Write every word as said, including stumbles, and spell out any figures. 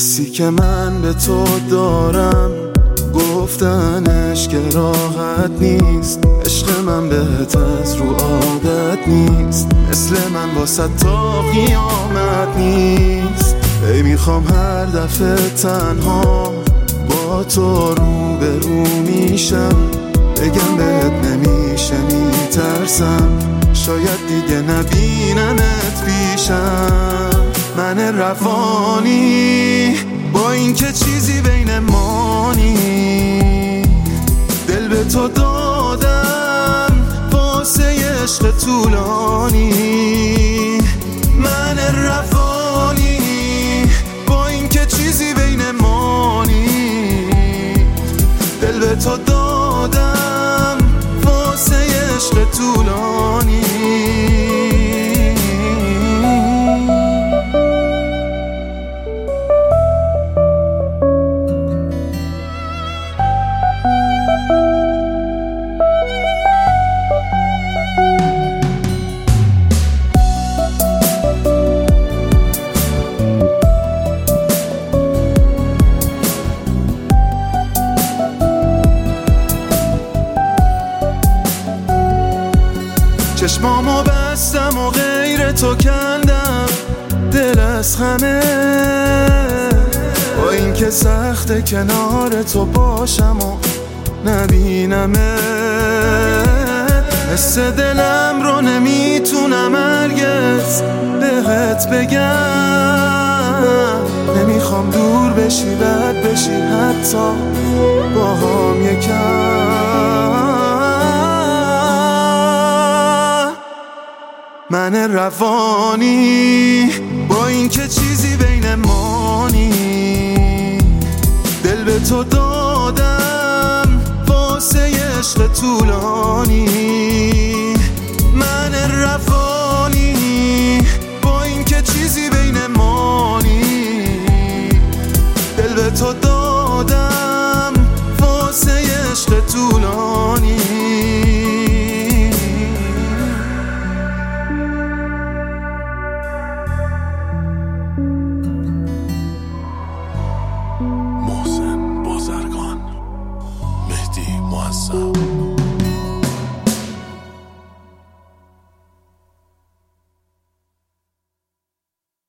حسی که من به تو دارم گفتنش که راحت نیست. عشق من بهت از رو عادت نیست، مثل من واسه تا قیامت نیست. ای میخوام هر دفعه تنها با تو رو به رو میشم، بگم بهت نمیشه میترسم، شاید دیگه نبینمت پیشم. من روانی با اینکه چیزی بین ما نیست، دل به تو دادم واسه عشق طولانی. من روانی با اینکه چیزی بین ما نیست، دل به تو دادم واسه عشق طولانی. چشمامو بستم و غیر تو کندم، دل از همه با این که سخته کنار تو باشم و نبینمت. حس دلم رو نمیتونم هرگز بهت بگم، نمیخوام دور بشی بد بشی حتی با هم یکم. من روانی با اینکه چیزی بین ما نیست، دل به تو دادم واسه عشق طولانی. من روانی با اینکه چیزی بین ما نیست، دل به تو دادم واسه عشق طولانی. محسن بازرگان، مهدی معصب.